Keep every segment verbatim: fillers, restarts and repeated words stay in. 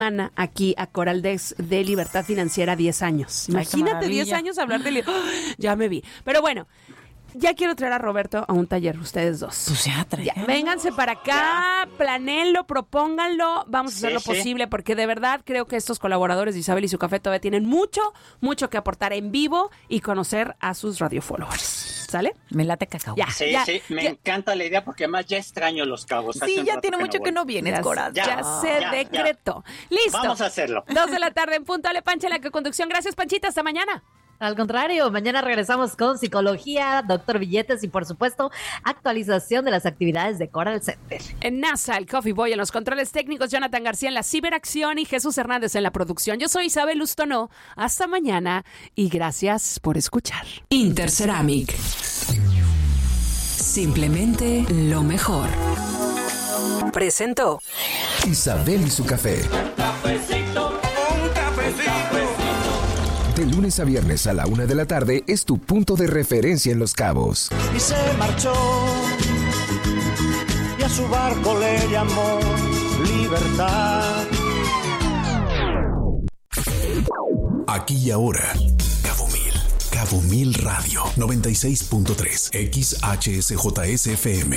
aquí a Coral de, de Libertad Financiera diez años. Imagínate diez años hablar de... Li- ¡Oh! Ya me vi. Pero bueno, ya quiero traer a Roberto a un taller, ustedes dos. Pues ya, ya, vénganse para acá, planéenlo, propónganlo, vamos a hacer Sí, lo sí. posible, porque de verdad creo que estos colaboradores de Isabel y su café todavía tienen mucho, mucho que aportar en vivo y conocer a sus radio followers. ¿Sale? Me late cacao. Ya, Sí, ya, sí, me ya. encanta la idea porque además ya extraño Los Cabos. Hace Sí, un ya rato tiene que mucho no que voy. no vienes, Ya, Coral. ya, Ya, se ya, decretó. Listo. Vamos a hacerlo. Dos de la tarde en punto. Ale Pancha, la conducción. Gracias, Panchita. Hasta mañana. Al contrario, mañana regresamos con psicología, doctor Billetes y, por supuesto, actualización de las actividades de Coral Center. En NASA, el Coffee Boy en los controles técnicos, Jonathan García en la ciberacción y Jesús Hernández en la producción. Yo soy Isabel Lustono. Hasta mañana y gracias por escuchar. Interceramic. Simplemente lo mejor. Presentó Isabel y su café. Cafecito, un cafecito. De lunes a viernes a la una de la tarde es tu punto de referencia en Los Cabos. Y se marchó, y a su barco le llamó Libertad. Aquí y ahora, Cabo Mil, Cabo Mil Radio, noventa y seis punto tres, X H S J S F M.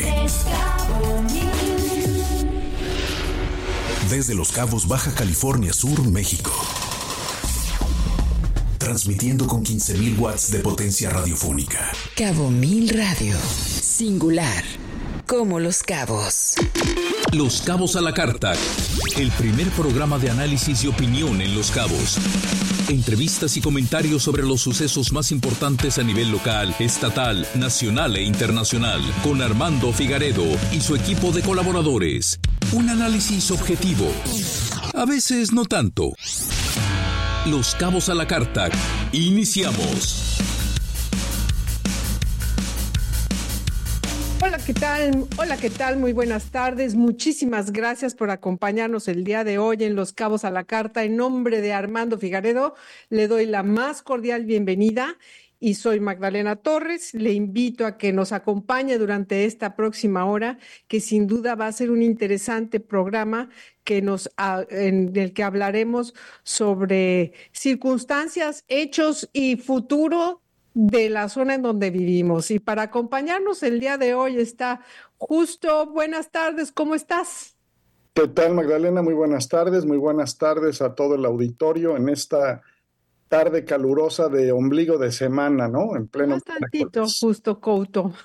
Desde Los Cabos, Baja California Sur, México. Transmitiendo con quince mil watts de potencia radiofónica. Cabo Mil Radio. Singular. Como Los Cabos. Los Cabos a la Carta. El primer programa de análisis y opinión en Los Cabos. Entrevistas y comentarios sobre los sucesos más importantes a nivel local, estatal, nacional e internacional. Con Armando Figaredo y su equipo de colaboradores. Un análisis objetivo. A veces no tanto. Los Cabos a la Carta. Iniciamos. Hola, ¿qué tal? Hola, ¿qué tal? Muy buenas tardes. Muchísimas gracias por acompañarnos el día de hoy en Los Cabos a la Carta. En nombre de Armando Figaredo, le doy la más cordial bienvenida y soy Magdalena Torres. Le invito a que nos acompañe durante esta próxima hora, que sin duda va a ser un interesante programa que nos, en el que hablaremos sobre circunstancias, hechos y futuro de la zona en donde vivimos. Y para acompañarnos el día de hoy está Justo. Buenas tardes, ¿cómo estás? ¿Qué tal, Magdalena? Muy buenas tardes, muy buenas tardes a todo el auditorio en esta tarde calurosa de ombligo de semana, ¿no? En pleno... Más tantito, Justo Couto.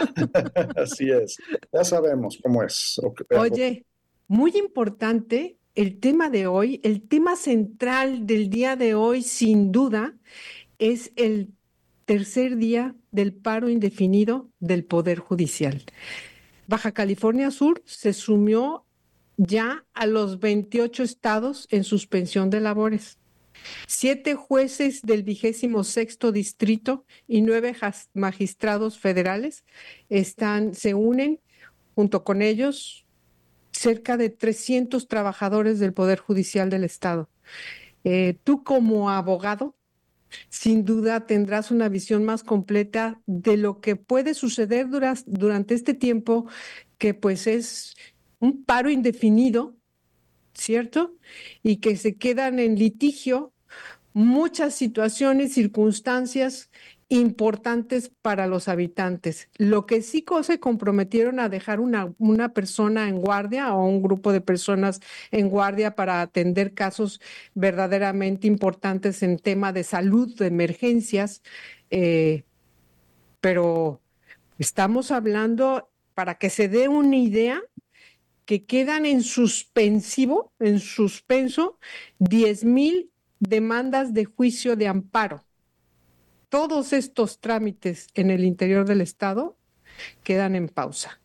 Así es, ya sabemos cómo es. Oye, muy importante el tema de hoy, el tema central del día de hoy, sin duda, es el tercer día del paro indefinido del Poder Judicial. Baja California Sur se sumió ya a los veintiocho estados en suspensión de labores. Siete jueces del vigésimo sexto distrito y nueve magistrados federales están, se unen junto con ellos cerca de trescientos trabajadores del Poder Judicial del Estado. Eh, tú como abogado, sin duda tendrás una visión más completa de lo que puede suceder dura, durante este tiempo, que pues es un paro indefinido, ¿cierto? Y que se quedan en litigio muchas situaciones, circunstancias importantes para los habitantes. Lo que sí se comprometieron a dejar una, una persona en guardia o un grupo de personas en guardia para atender casos verdaderamente importantes en tema de salud, de emergencias, eh, pero estamos hablando, para que se dé una idea, que quedan en suspensivo, en suspenso, diez mil demandas de juicio de amparo. Todos estos trámites en el interior del Estado quedan en pausa.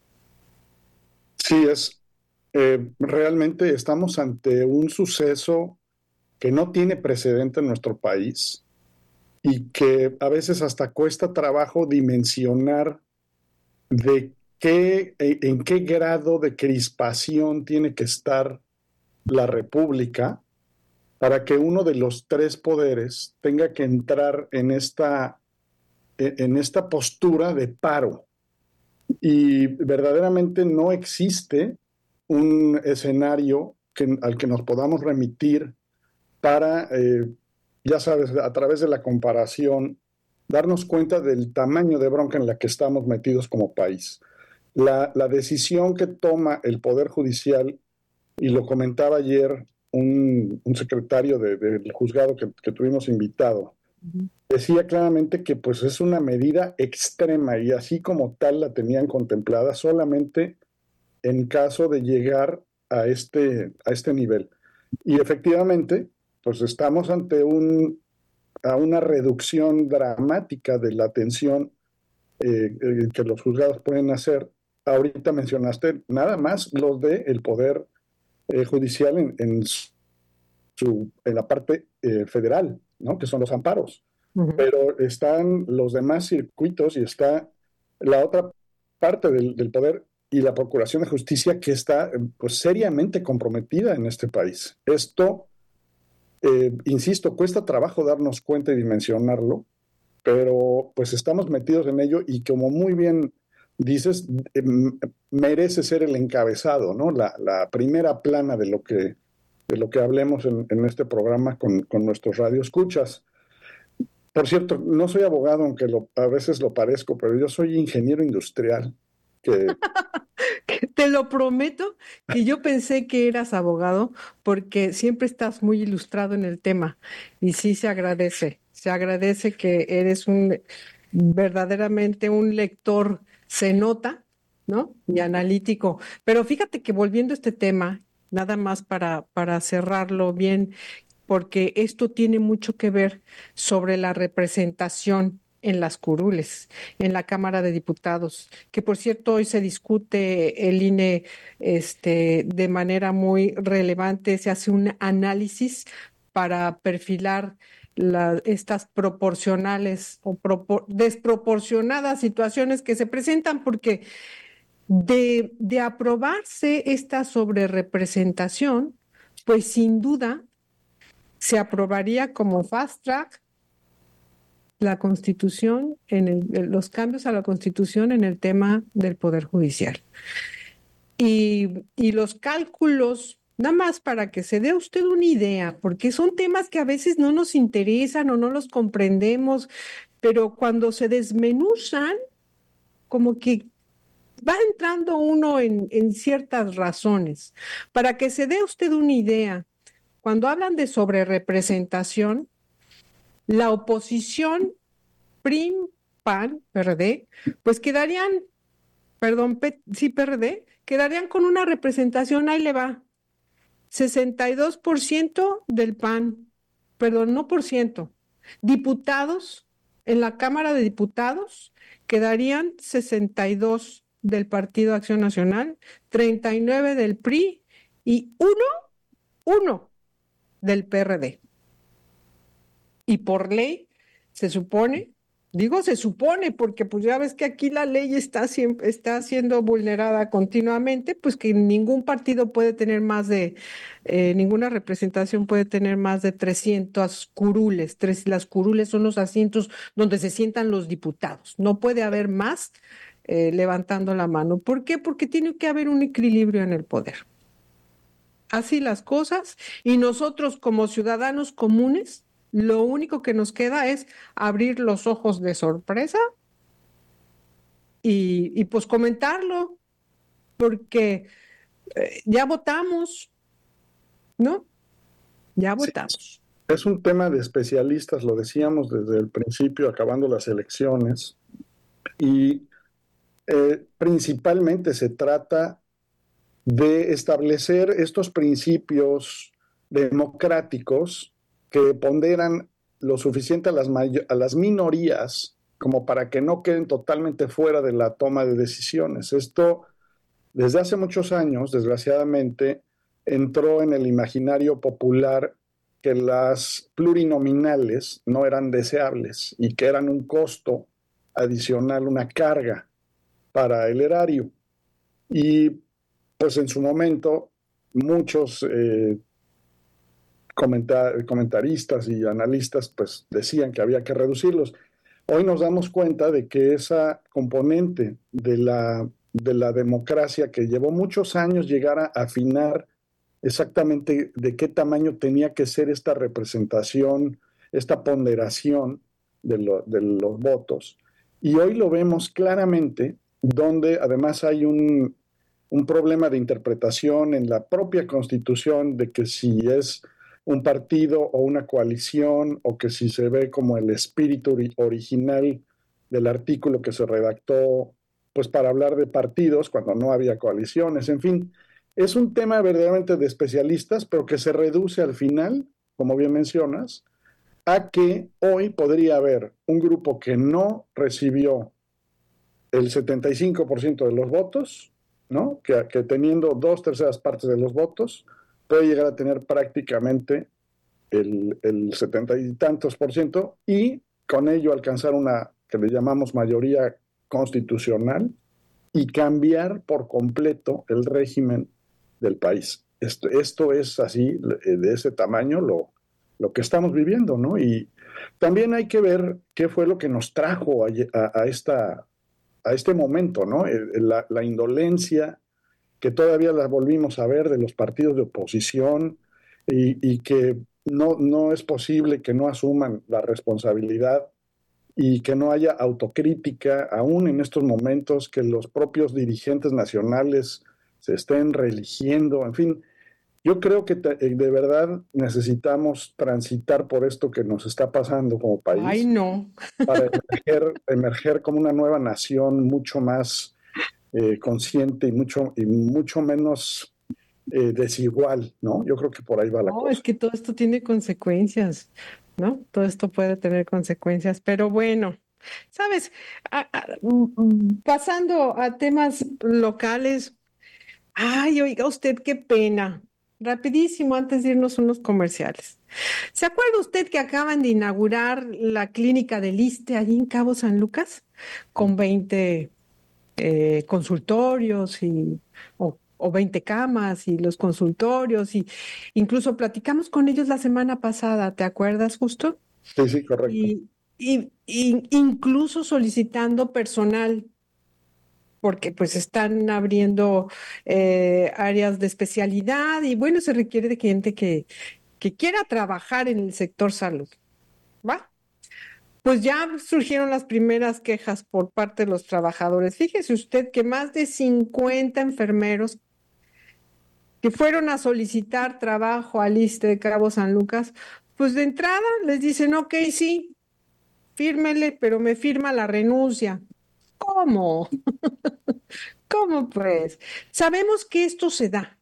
Sí, es eh, realmente estamos ante un suceso que no tiene precedente en nuestro país y que a veces hasta cuesta trabajo dimensionar de qué, en qué grado de crispación tiene que estar la República para que uno de los tres poderes tenga que entrar en esta, en esta postura de paro. Y verdaderamente no existe un escenario que, al que nos podamos remitir para, eh, ya sabes, a través de la comparación, darnos cuenta del tamaño de bronca en la que estamos metidos como país. La, la decisión que toma el Poder Judicial, y lo comentaba ayer un, un secretario de, del juzgado que, que tuvimos invitado, uh-huh. decía claramente que pues es una medida extrema y así como tal la tenían contemplada solamente en caso de llegar a este, a este nivel. Y efectivamente, pues estamos ante un, a una reducción dramática de la atención eh, eh, que los juzgados pueden hacer. Ahorita mencionaste nada más los del Poder eh, Judicial en, en, su, en la parte eh, federal, ¿no? Que son los amparos. Uh-huh. Pero están los demás circuitos y está la otra parte del, del Poder y la Procuración de Justicia que está pues seriamente comprometida en este país. Esto, eh, insisto, cuesta trabajo darnos cuenta y dimensionarlo, pero pues estamos metidos en ello y como muy bien dices, eh, merece ser el encabezado, ¿no? La, la primera plana de lo que, de lo que hablemos en, en este programa con, con nuestros radioescuchas. Por cierto, no soy abogado, aunque lo, a veces lo parezco, pero yo soy ingeniero industrial. Que... Te lo prometo que yo pensé que eras abogado porque siempre estás muy ilustrado en el tema y sí se agradece, se agradece que eres un verdaderamente un lector, se nota, ¿no? Y analítico. Pero fíjate que volviendo a este tema, nada más para, para cerrarlo bien, porque esto tiene mucho que ver sobre la representación en las curules, en la Cámara de Diputados, que por cierto hoy se discute el I N E este, de manera muy relevante, se hace un análisis para perfilar la, estas proporcionales o propor, desproporcionadas situaciones que se presentan, porque de, de aprobarse esta sobrerepresentación, pues sin duda se aprobaría como fast track la Constitución, en el, los cambios a la Constitución en el tema del Poder Judicial. Y, y los cálculos, nada más para que se dé usted una idea, porque son temas que a veces no nos interesan o no los comprendemos, pero cuando se desmenuzan, como que va entrando uno en, en ciertas razones. Para que se dé usted una idea, cuando hablan de sobrerepresentación, la oposición P R I, P A N, P R D, pues quedarían, perdón, P, sí, P R D, quedarían con una representación, ahí le va, sesenta y dos por ciento del P A N, perdón, no por ciento, diputados, en la Cámara de Diputados quedarían sesenta y dos del Partido Acción Nacional, treinta y nueve del P R I y uno, uno del P R D. Y por ley se supone, digo se supone porque pues ya ves que aquí la ley está, siempre, está siendo vulnerada continuamente, pues que ningún partido puede tener más de, eh, ninguna representación puede tener más de trescientas curules. Tres, las curules son los asientos donde se sientan los diputados. No puede haber más eh, levantando la mano. ¿Por qué? Porque tiene que haber un equilibrio en el poder. Así las cosas, y nosotros como ciudadanos comunes, lo único que nos queda es abrir los ojos de sorpresa y, y pues comentarlo, porque eh, ya votamos, ¿no? Ya votamos. Sí, es un tema de especialistas, lo decíamos desde el principio, acabando las elecciones, y eh, principalmente se trata de establecer estos principios democráticos que ponderan lo suficiente a las, a las minorías como para que no queden totalmente fuera de la toma de decisiones. Esto, desde hace muchos años, desgraciadamente, entró en el imaginario popular que las plurinominales no eran deseables y que eran un costo adicional, una carga para el erario. Y pues en su momento muchos eh, comentar, comentaristas y analistas pues decían que había que reducirlos. Hoy nos damos cuenta de que esa componente de la, de la democracia que llevó muchos años llegar a afinar exactamente de qué tamaño tenía que ser esta representación, esta ponderación de, lo, de los votos. Y hoy lo vemos claramente, donde además hay un, un problema de interpretación en la propia Constitución de que si es un partido o una coalición, o que si se ve como el espíritu ori- original del artículo que se redactó, pues para hablar de partidos cuando no había coaliciones, en fin, es un tema verdaderamente de especialistas, pero que se reduce al final, como bien mencionas, a que hoy podría haber un grupo que no recibió el setenta y cinco por ciento de los votos, ¿no? Que, que teniendo dos terceras partes de los votos, puede llegar a tener prácticamente el, el setenta y tantos por ciento y con ello alcanzar una que le llamamos mayoría constitucional y cambiar por completo el régimen del país. Esto, esto es así, de ese tamaño, lo, lo que estamos viviendo, ¿no? Y también hay que ver qué fue lo que nos trajo a, a, a, esta, a este momento, ¿no? La, la indolencia que todavía la volvimos a ver de los partidos de oposición y, y que no, no es posible que no asuman la responsabilidad y que no haya autocrítica, aún en estos momentos, que los propios dirigentes nacionales se estén reeligiendo, en fin. Yo creo que te, de verdad necesitamos transitar por esto que nos está pasando como país. Ay, no. Para emerger, emerger como una nueva nación mucho más eh, consciente y mucho, y mucho menos eh, desigual, ¿no? Yo creo que por ahí va la No, cosa. es que todo esto tiene consecuencias, ¿no? Todo esto puede tener consecuencias, pero bueno, ¿sabes? A- a- mm, pasando a temas locales, ay, oiga usted, qué pena. Rapidísimo, antes de irnos unos comerciales. ¿Se acuerda usted que acaban de inaugurar la clínica del ISSSTE allí en Cabo San Lucas? Con veinte eh, consultorios y, o, o veinte camas y los consultorios, y incluso platicamos con ellos la semana pasada, ¿te acuerdas, Justo? Sí, sí, correcto. Y, y, y incluso solicitando personal, porque pues están abriendo eh, áreas de especialidad y bueno, se requiere de gente que, que quiera trabajar en el sector salud, ¿va? Pues ya surgieron las primeras quejas por parte de los trabajadores. Fíjese usted que más de cincuenta enfermeros que fueron a solicitar trabajo al ISSSTE de Cabo San Lucas, pues de entrada les dicen, ok, sí, fírmele, pero me firma la renuncia. ¿Cómo? ¿Cómo pues? Sabemos que esto se da,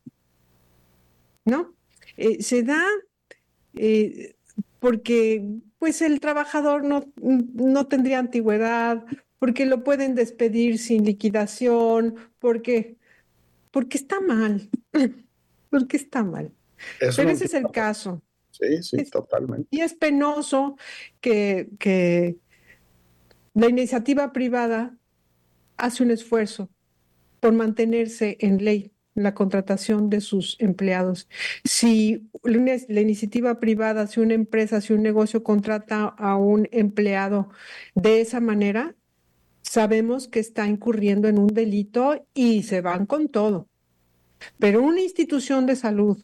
¿no? Eh, se da eh, porque pues el trabajador no, no tendría antigüedad, porque lo pueden despedir sin liquidación, porque, porque está mal, porque está mal. Eso Pero no ese es el entiendo. caso. Sí, sí, Es- totalmente. Y es penoso que, que la iniciativa privada hace un esfuerzo por mantenerse en ley la contratación de sus empleados. Si una- la iniciativa privada, si una empresa, si un negocio contrata a un empleado de esa manera, sabemos que está incurriendo en un delito y se van con todo. Pero una institución de salud,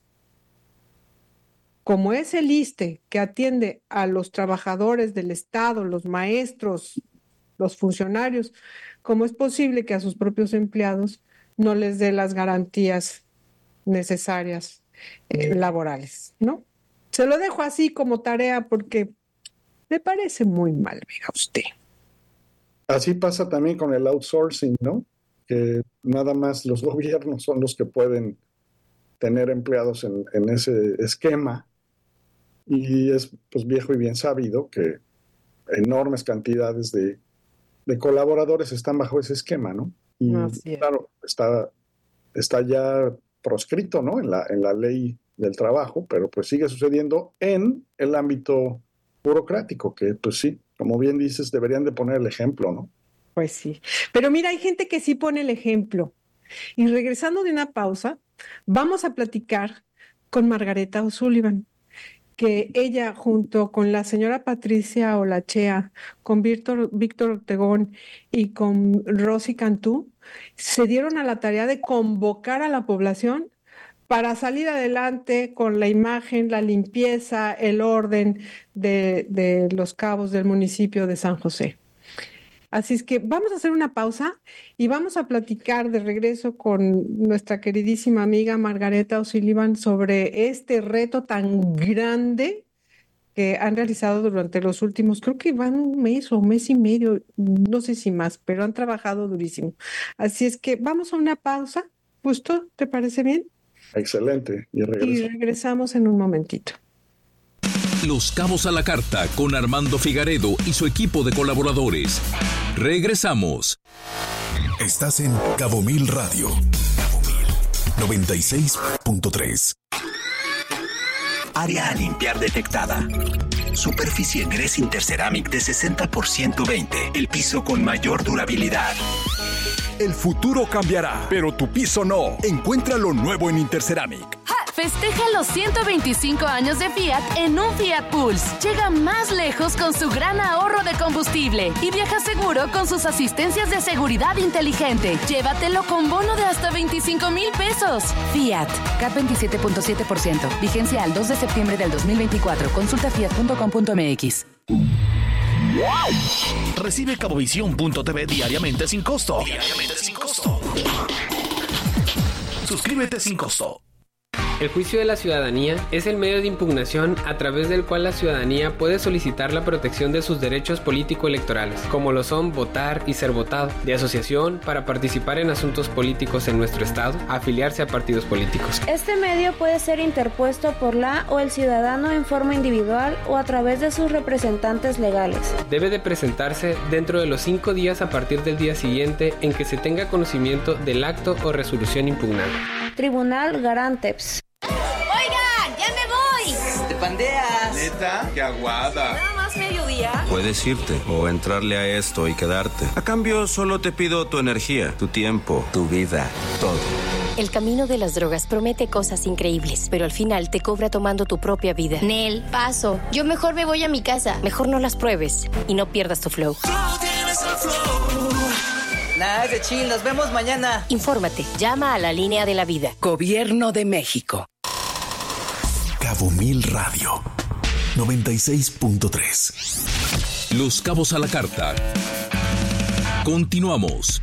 como es el ISSSTE, que atiende a los trabajadores del Estado, los maestros, los funcionarios, ¿cómo es posible que a sus propios empleados no les dé las garantías necesarias eh, laborales, ¿no? Se lo dejo así como tarea porque me parece muy mal, vea usted. Así pasa también con el outsourcing, ¿no? Que nada más los gobiernos son los que pueden tener empleados en, en ese esquema. Y es pues viejo y bien sabido que enormes cantidades de, de colaboradores están bajo ese esquema, ¿no? Y Así es. claro, está, está ya proscrito, ¿no? En la, en la ley del trabajo, pero pues sigue sucediendo en el ámbito burocrático, que pues sí, como bien dices, deberían de poner el ejemplo, ¿no? Pues sí. Pero mira, hay gente que sí pone el ejemplo. Y regresando de una pausa, vamos a platicar con Margareta O'Sullivan, que ella junto con la señora Patricia Olachea, con Víctor, Víctor Ortegón y con Rosy Cantú, se dieron a la tarea de convocar a la población para salir adelante con la imagen, la limpieza, el orden de, de Los Cabos del municipio de San José. Así es que vamos a hacer una pausa y vamos a platicar de regreso con nuestra queridísima amiga Margareta O'Sullivan sobre este reto tan grande que han realizado durante los últimos, creo que van un mes o mes y medio, no sé si más, pero han trabajado durísimo. Así es que vamos a una pausa, ¿justo? ¿Te parece bien? Excelente. Y regresamos. Y regresamos en un momentito. Los Cabos a la Carta con Armando Figaredo y su equipo de colaboradores. Regresamos. Estás en Cabo Mil Radio. Cabo Mil noventa y seis punto tres. Área a limpiar detectada. Superficie Gres Interceramic de sesenta por ciento veinte. El piso con mayor durabilidad. El futuro cambiará, pero tu piso no. Encuentra lo nuevo en Interceramic. ¡Ja! Festeja los ciento veinticinco años de Fiat en un Fiat Pulse. Llega más lejos con su gran ahorro de combustible y viaja seguro con sus asistencias de seguridad inteligente. Llévatelo con bono de hasta veinticinco mil pesos. Fiat, K veintisiete punto siete por ciento. Vigencia al dos de septiembre del dos mil veinticuatro. Consulta fiat punto com punto m x. Recibe Cabovisión punto t v diariamente sin costo. Diariamente sin costo. Suscríbete sin costo. El juicio de la ciudadanía es el medio de impugnación a través del cual la ciudadanía puede solicitar la protección de sus derechos político-electorales, como lo son votar y ser votado, de asociación para participar en asuntos políticos en nuestro estado, afiliarse a partidos políticos. Este medio puede ser interpuesto por la o el ciudadano en forma individual o a través de sus representantes legales. Debe de presentarse dentro de los cinco días a partir del día siguiente en que se tenga conocimiento del acto o resolución impugnada. Tribunal Garanteps. ¡Oigan, ya me voy! ¿Te pandeas? ¿Neta? ¡Qué aguada! ¿Nada más mediodía? Puedes irte o entrarle a esto y quedarte. A cambio, solo te pido tu energía, tu tiempo, tu vida, todo. El camino de las drogas promete cosas increíbles, pero al final te cobra tomando tu propia vida. Nel, paso. Yo mejor me voy a mi casa. Mejor no las pruebes y no pierdas tu flow. Nada de chill, nos vemos mañana. Infórmate, llama a la línea de la vida. Gobierno de México. Cabo Mil Radio noventa y seis punto tres. Los Cabos a la Carta. Continuamos.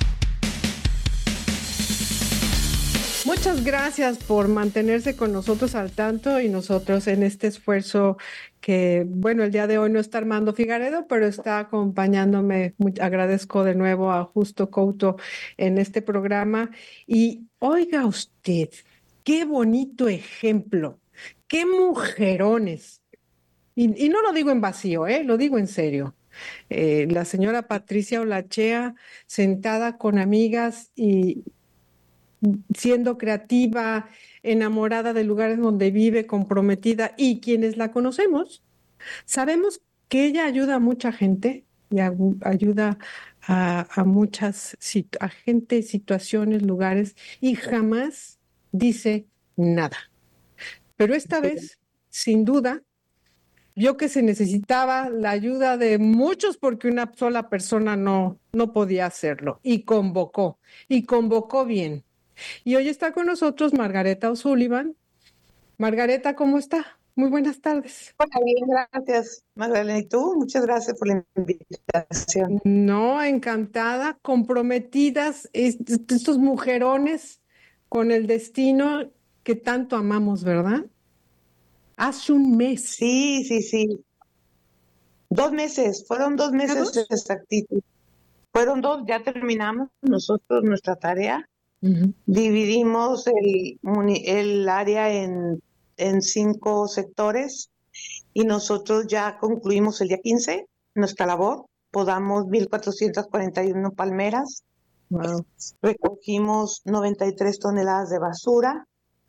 Muchas gracias por mantenerse con nosotros al tanto y nosotros en este esfuerzo que, bueno, el día de hoy no está Armando Figaredo, pero está acompañándome. Muy, agradezco de nuevo a Justo Couto en este programa. Y oiga usted, qué bonito ejemplo, qué mujerones. Y, y no lo digo en vacío, ¿eh? Lo digo en serio. Eh, la señora Patricia Olachea sentada con amigas y siendo creativa, enamorada de lugares donde vive, comprometida, y quienes la conocemos, sabemos que ella ayuda a mucha gente y a, ayuda a, a muchas a gente, situaciones, lugares, y jamás dice nada. Pero esta vez, sin duda, vio que se necesitaba la ayuda de muchos porque una sola persona no, no podía hacerlo, y convocó, y convocó bien. Y hoy está con nosotros Margareta O'Sullivan. Margareta, ¿cómo está? Muy buenas tardes. Hola, bien, gracias, Magdalena. ¿Y tú? Muchas gracias por la invitación. No, encantada, comprometidas, estos mujerones con el destino que tanto amamos, ¿verdad? Hace un mes. Sí, sí, sí. Dos meses, fueron dos meses de exactitud. Fueron dos, ya terminamos nosotros nuestra tarea. Uh-huh. Dividimos el, el área en, en cinco sectores y nosotros ya concluimos el día quince nuestra labor. Podamos mil cuatrocientas cuarenta y uno palmeras. Wow. Recogimos noventa y tres toneladas de basura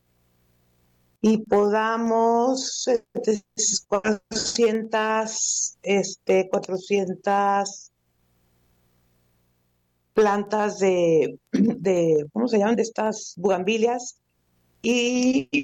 y podamos cuatrocientas, este, cuatrocientas plantas de, de, ¿cómo se llaman? De estas bugambilias, y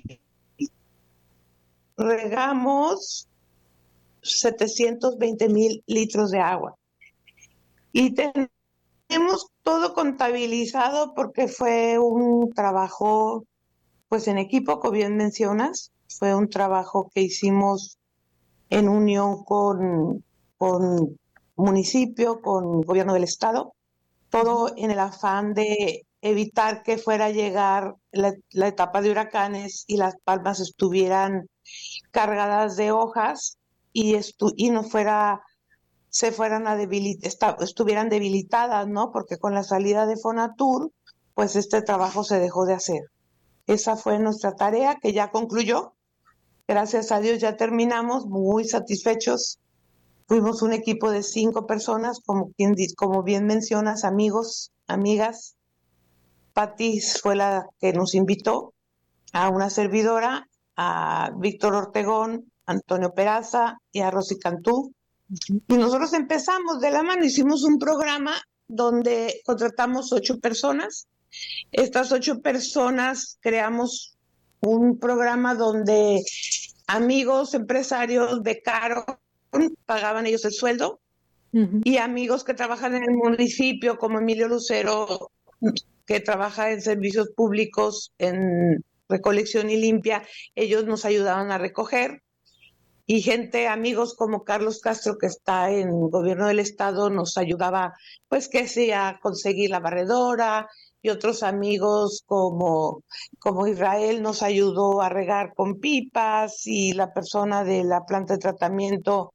regamos setecientos veinte mil litros de agua. Y tenemos todo contabilizado porque fue un trabajo pues en equipo, como bien mencionas, fue un trabajo que hicimos en unión con, con municipio, con gobierno del estado, todo en el afán de evitar que fuera a llegar la, la etapa de huracanes y las palmas estuvieran cargadas de hojas y, estu y no fuera, se fueran a debilitar, estuvieran debilitadas, ¿no? Porque con la salida de Fonatur, pues este trabajo se dejó de hacer. Esa fue nuestra tarea que ya concluyó. Gracias a Dios ya terminamos, muy satisfechos. Fuimos un equipo de cinco personas, como, quien, como bien mencionas, amigos, amigas. Pati fue la que nos invitó, a una servidora, a Víctor Ortegón, Antonio Peraza y a Rosy Cantú. Y nosotros empezamos de la mano, hicimos un programa donde contratamos ocho personas. Estas ocho personas creamos un programa donde amigos, empresarios, becaron, pagaban ellos el sueldo, uh-huh. y amigos que trabajan en el municipio, como Emilio Lucero, que trabaja en servicios públicos, en recolección y limpia, ellos nos ayudaban a recoger. Y gente, amigos como Carlos Castro, que está en el gobierno del estado, nos ayudaba, pues, que sea a conseguir la barredora, y otros amigos como, como Israel nos ayudó a regar con pipas, y la persona de la planta de tratamiento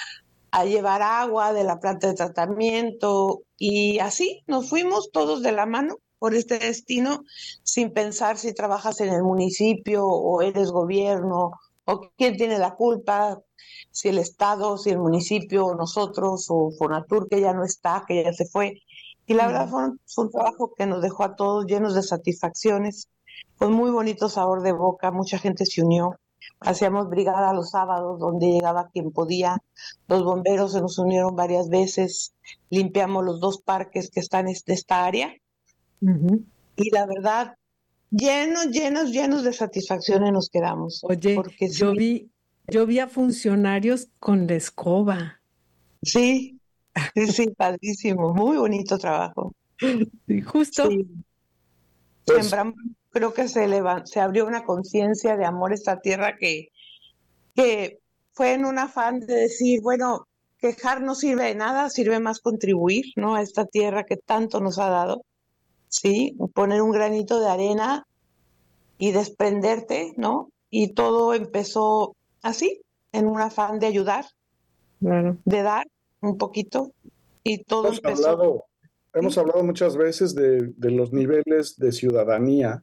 a llevar agua de la planta de tratamiento, y así nos fuimos todos de la mano por este destino, sin pensar si trabajas en el municipio o eres gobierno, o quién tiene la culpa, si el Estado, si el municipio, o nosotros, o Fonatur, que ya no está, que ya se fue. Y la verdad fue un, fue un trabajo que nos dejó a todos llenos de satisfacciones, con muy bonito sabor de boca, mucha gente se unió. Hacíamos brigada los sábados, donde llegaba quien podía. Los bomberos se nos unieron varias veces, limpiamos los dos parques que están en esta área. Uh-huh. Y la verdad, llenos, llenos, llenos de satisfacciones nos quedamos. Oye, porque yo sí, vi, yo vi a funcionarios con la escoba. Sí, sí, sí, padrísimo, muy bonito trabajo. Sí, justo. Sí. Pues, Sembramos, creo que se, levant, se abrió una conciencia de amor a esta tierra que, que fue en un afán de decir, bueno, quejar no sirve de nada, sirve más contribuir, ¿no? A esta tierra que tanto nos ha dado. Sí, poner un granito de arena y desprenderte, ¿no? Y todo empezó así, en un afán de ayudar, claro. de dar un poquito, y todo hemos empezó. Hablado, hemos hablado muchas veces de, de los niveles de ciudadanía,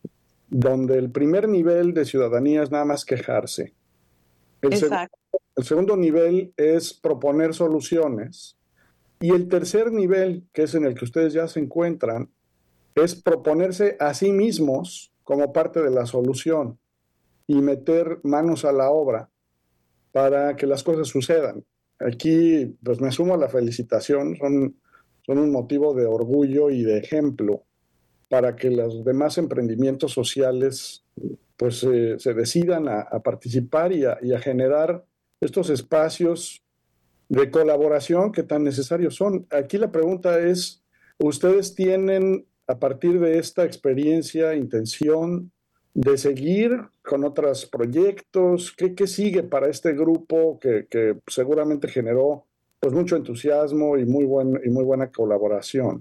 donde el primer nivel de ciudadanía es nada más quejarse. El, seg- el segundo nivel es proponer soluciones. Y el tercer nivel, que es en el que ustedes ya se encuentran, es proponerse a sí mismos como parte de la solución y meter manos a la obra para que las cosas sucedan. Aquí, pues me sumo a la felicitación, son, son un motivo de orgullo y de ejemplo para que los demás emprendimientos sociales pues eh, se decidan a, a participar y a, y a generar estos espacios de colaboración que tan necesarios son. Aquí la pregunta es, ¿ustedes tienen a partir de esta experiencia intención de seguir con otros proyectos? ¿Qué, qué sigue para este grupo que, que seguramente generó pues mucho entusiasmo y muy, buen, y muy buena colaboración?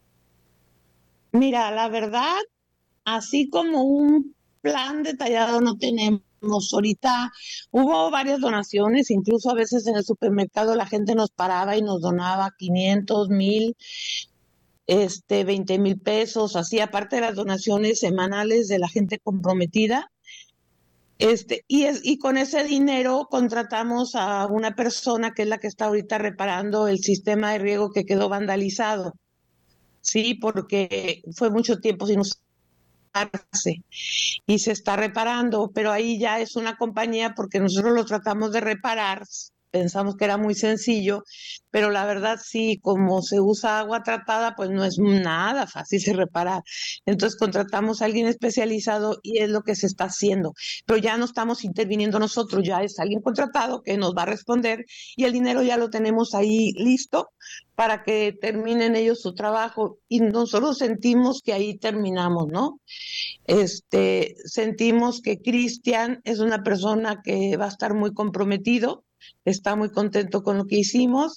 Mira, la verdad, así como un plan detallado no tenemos. Ahorita hubo varias donaciones, incluso a veces en el supermercado la gente nos paraba y nos donaba quinientos, mil, este, veinte mil pesos, así, aparte de las donaciones semanales de la gente comprometida. Este, y, es, y con ese dinero contratamos a una persona que es la que está ahorita reparando el sistema de riego que quedó vandalizado. Sí, porque fue mucho tiempo sin usarse y se está reparando, pero ahí ya es una compañía porque nosotros lo tratamos de reparar pensamos que era muy sencillo, pero la verdad sí, como se usa agua tratada, pues no es nada fácil de reparar. Entonces contratamos a alguien especializado y es lo que se está haciendo. Pero ya no estamos interviniendo nosotros, ya es alguien contratado que nos va a responder y el dinero ya lo tenemos ahí listo para que terminen ellos su trabajo y nosotros sentimos que ahí terminamos, ¿no? Este, sentimos que Cristian es una persona que va a estar muy comprometido, está muy contento con lo que hicimos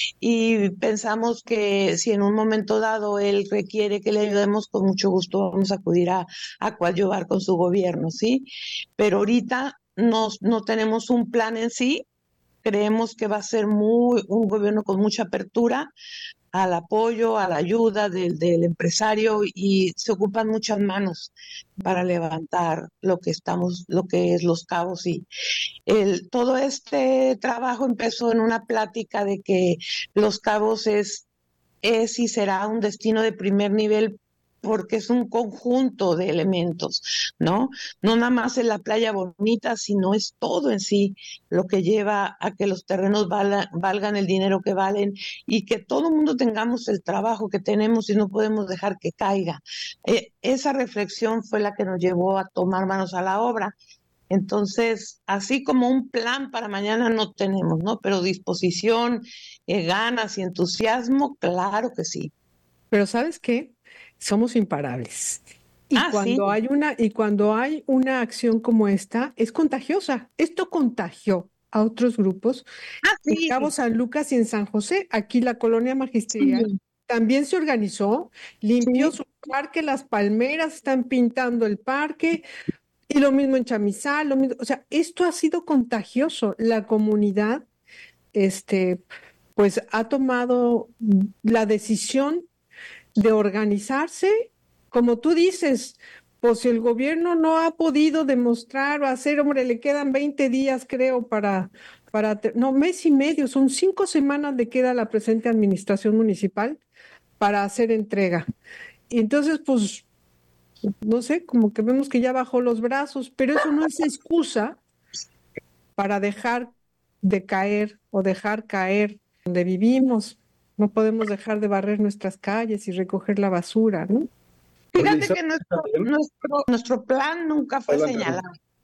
y pensamos que si en un momento dado él requiere que le ayudemos, con mucho gusto vamos a acudir a, a coadyuvar con su gobierno, ¿sí? Pero ahorita no, no tenemos un plan en sí. Creemos que va a ser muy un gobierno con mucha apertura al apoyo, a la ayuda del, del empresario y se ocupan muchas manos para levantar lo que estamos, lo que es Los Cabos. Y el, todo este trabajo empezó en una plática de que Los Cabos es, es y será un destino de primer nivel porque es un conjunto de elementos, ¿no? No nada más es la playa bonita, sino es todo en sí lo que lleva a que los terrenos val- valgan el dinero que valen y que todo el mundo tengamos el trabajo que tenemos y no podemos dejar que caiga. Eh, esa reflexión fue la que nos llevó a tomar manos a la obra. Entonces, así como un plan para mañana no tenemos, ¿no? Pero disposición, eh, ganas y entusiasmo, claro que sí. Pero ¿sabes qué? Somos imparables. Y Ah, cuando sí. hay una, y cuando hay una acción como esta, es contagiosa. Esto contagió a otros grupos. En Cabo San Lucas y en San José, aquí la colonia magisterial, Sí. también se organizó, limpió su parque, las palmeras están pintando el parque, y lo mismo en Chamizal, lo mismo, o sea, esto ha sido contagioso. La comunidad, este, pues ha tomado la decisión de organizarse, como tú dices, pues si el gobierno no ha podido demostrar o hacer, hombre, le quedan veinte días, creo, para, para, te- no, mes y medio, son cinco semanas le queda a la presente administración municipal para hacer entrega. Y entonces, pues, no sé, como que vemos que ya bajó los brazos, pero eso no es excusa para dejar de caer o dejar caer donde vivimos. No podemos dejar de barrer nuestras calles y recoger la basura, ¿no? Fíjate que nuestro, nuestro, nuestro plan nunca fue Adelante, señalar.